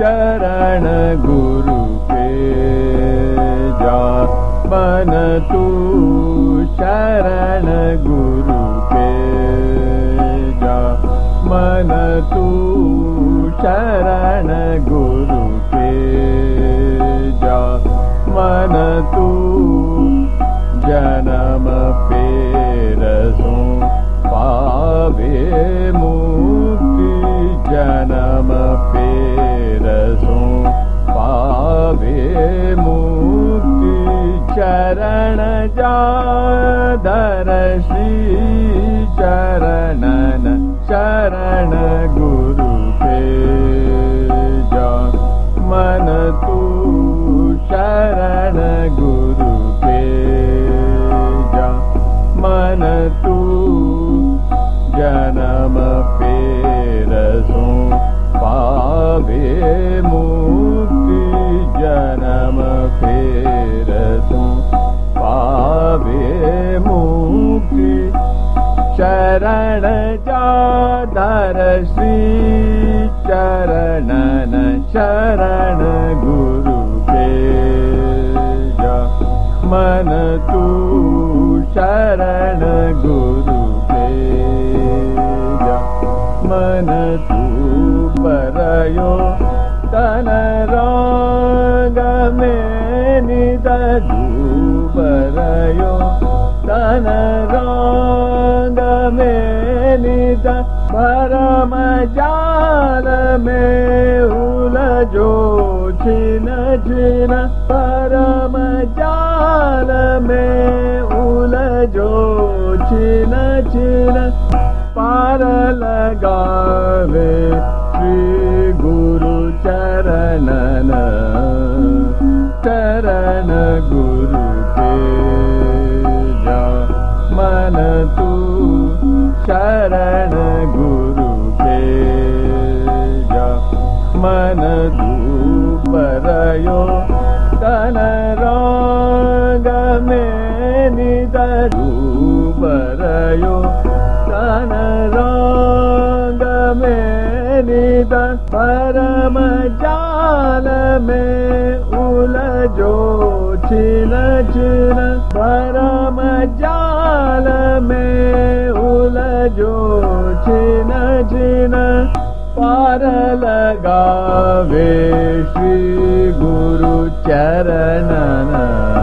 शरण गुरु के जा। मन तू शरण गुरु के जा। मन तू शरण गुरु के जा। मन तू जन्म फेर सो पावे मुक्ति। जन्म फेर सो पावे मुक्ति। शरण जाधर श्री चरणन शरण गुरु के जा। मन तू शरण गुरु के जा। मन तू जन्म फेर सो पावे मुक्ति। जन्म फेर सो पावे मुक्ति। शरण जाधर श्री चरणन शरण गुरु के जा। मन तू शरण गुरु के जा। मन तू परयो तन रंग में निद परयो तन रंग में निद। परम जाल में उलझो छिन छिन। परम जाल में उलझो छिन छिन। पार लगावे श्री गुरु चरणन शरण गुरु के जा। मन तू शरण गुरु के जा। मन तू परयो तन रंग में निद परयो तन रंग में निद। परम जाल में उलझो छिन छिन। परम जाल में उलझो छिन छिन। पार लगावे श्री गुरु चरणन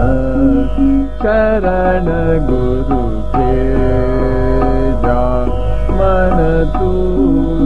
शरण गुरु के जा। मन तू